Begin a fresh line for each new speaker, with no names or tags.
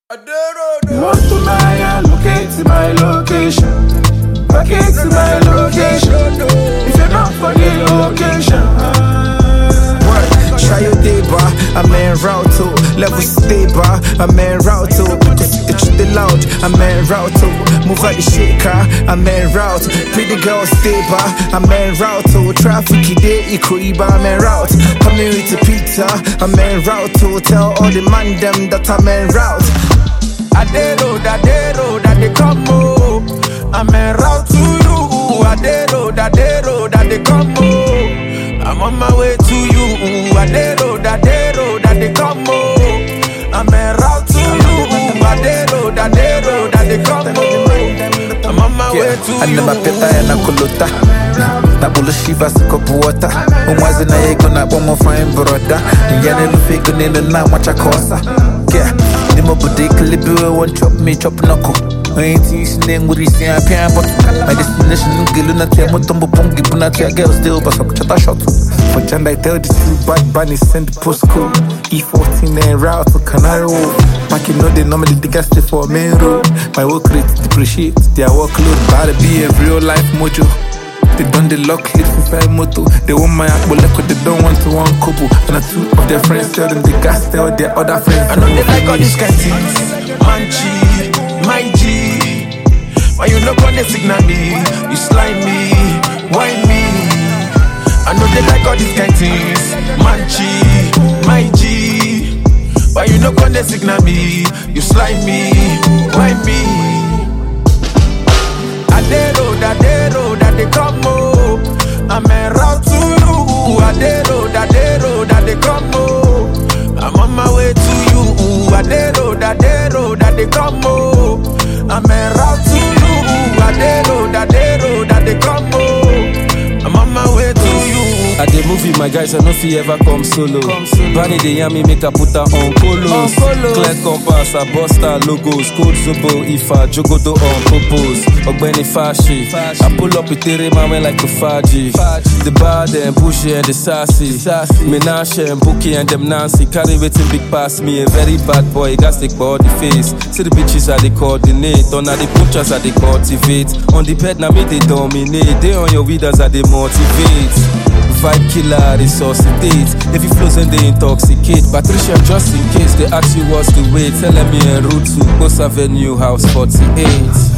Lost to my locate my location. Locate my location. If you're not for the location.
Try your day bar, I'm en route to level stable, I'm en route to it's the loud, I'm en route to move out the shit car, I'm en route. Pretty girl stable, I'm en route to traffic day, Ikoiba, I'm en route. Coming with the pizza, I'm en route to tell all the man them that I'm en route.
Adero, that they come home. I'm en route to you. Adero, that they come home. I'm on my way to you. Adero, that they come home. I'm en route to you. Adero, that they come home. I'm on my way to you.
I never peta and a colota. Na bolo shiva sikopuota. Umwazi na yego na bomo fine brother. Yane lufigo nilo na macha kosa. Yeah, the mobile calibre won't chop me, chop knuckle. I ain't teaching with this young piano, but my destination is Giluna Tiamotombo Pongi Punatia girl still, but some chata shot. For Chanda, I tell the two bad bunny send the postcode E14 and route to Canary Wharf. Back you know they normally dig us for a main road. My work rate depreciates, their workload, but be a real life mojo. They done the lock lips inside moto. They want my akboleko, they don't want to one couple. And two of their friends tell them the gas, tell their other friends.
I know they like all these kind of things. Manchi, my G. Why you not gonna signal me? You slime me, whine me. I know they like all these kind of things. Manchi, my G. Why you not gonna signal me? You slime me, whine me. Adero, that they come home. I'm en route to you. Adero, that they come home. I'm on my way to you. Adero, that they come home. I'm en route to you. Adero, that they come home. I'm on my way to you.
At the movie, my guys, I know if he ever come solo. Bunny the yummy make a put her on polos. Clear compass, a buster logos. Code Zobo, Ifa, Jogodo on popos. Ogbeni Fashi. I pull up with Tere man like a Faji. The bad and bushy and the sassy. Menashe and Bookie and them Nancy. Carry waiting big pass me. A very bad boy, got stick body face. See the bitches are they coordinate. On the punchers are they cultivate. On the bed now me they dominate. They on your widows are they motivate. Vibe killer, resuscitate. If it flows and they intoxicate. Patricia, just in case they ask you what's the way, tell me en route to Post Avenue, house 48.